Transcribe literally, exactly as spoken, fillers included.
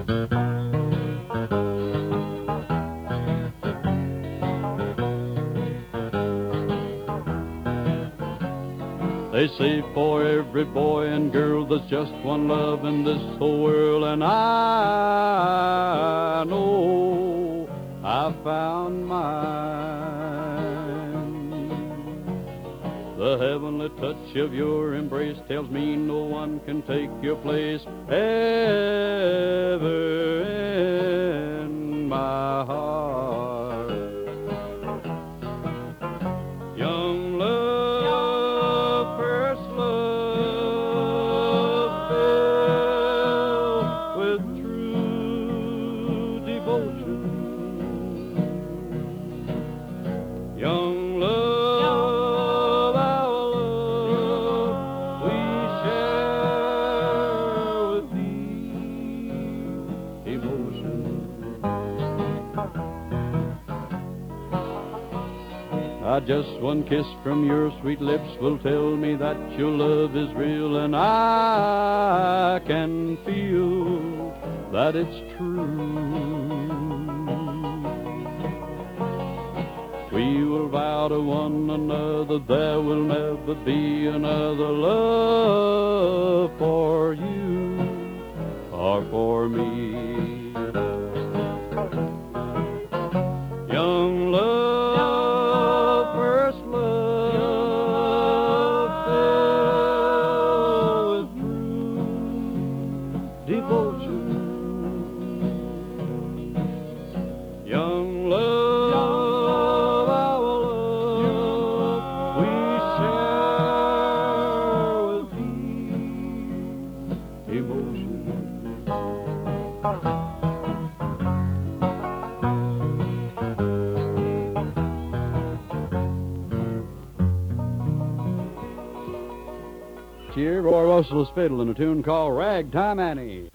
They say for every boy and girl there's just one love in this whole world, and I know I found mine. The heavenly touch of your embrace tells me no one can take your place ever in my heart. Young love, first love, filled with true devotion. Young love, our love we share with deep emotion. Ah, just one kiss from your sweet lips will tell me that your love is real, and I can feel that it's true. We will vow to one another there will never be another love for you or for me. Young love, first love, filled with true devotion. Young love, our love we share with deep emotion. Here, Roy Russell is fiddling a tune called Ragtime Annie.